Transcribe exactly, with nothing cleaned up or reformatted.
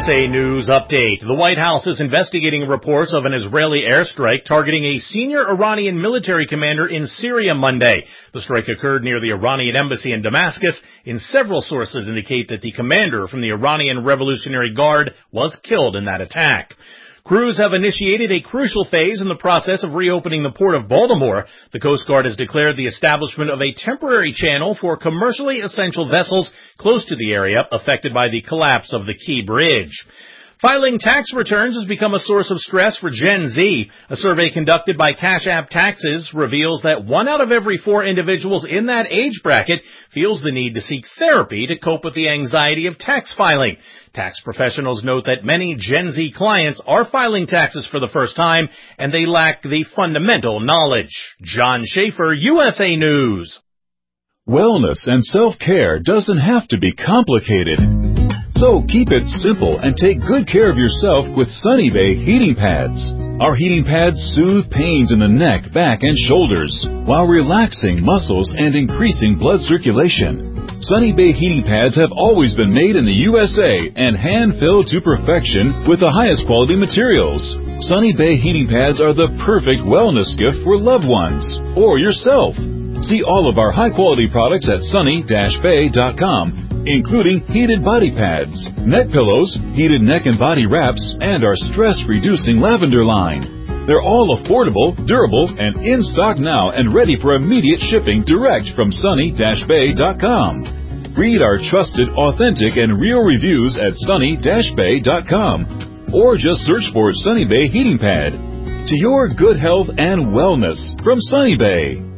S A News Update. The White House is investigating reports of an Israeli airstrike targeting a senior Iranian military commander in Syria Monday. The strike occurred near the Iranian embassy in Damascus, and several sources indicate that the commander from the Iranian Revolutionary Guard was killed in that attack. Crews have initiated a crucial phase in the process of reopening the port of Baltimore. The Coast Guard has declared the establishment of a temporary channel for commercially essential vessels close to the area affected by the collapse of the Key Bridge. Filing tax returns has become a source of stress for Gen Z. A survey conducted by Cash App Taxes reveals that one out of every four individuals in that age bracket feels the need to seek therapy to cope with the anxiety of tax filing. Tax professionals note that many Gen Z clients are filing taxes for the first time, and they lack the fundamental knowledge. John Schaefer, U S A News. Wellness and self-care doesn't have to be complicated. So keep it simple and take good care of yourself with Sunny Bay heating pads. Our heating pads soothe pains in the neck, back, and shoulders while relaxing muscles and increasing blood circulation. Sunny Bay heating pads have always been made in the U S A and hand-filled to perfection with the highest quality materials. Sunny Bay heating pads are the perfect wellness gift for loved ones or yourself. See all of our high-quality products at sunny dash bay dot com, including heated body pads, neck pillows, heated neck and body wraps, and our stress-reducing lavender line. They're all affordable, durable, and in stock now and ready for immediate shipping direct from sunny dash bay dot com. Read our trusted, authentic, and real reviews at sunny dash bay dot com, or just search for Sunny Bay Heating Pad. To your good health and wellness from Sunny Bay.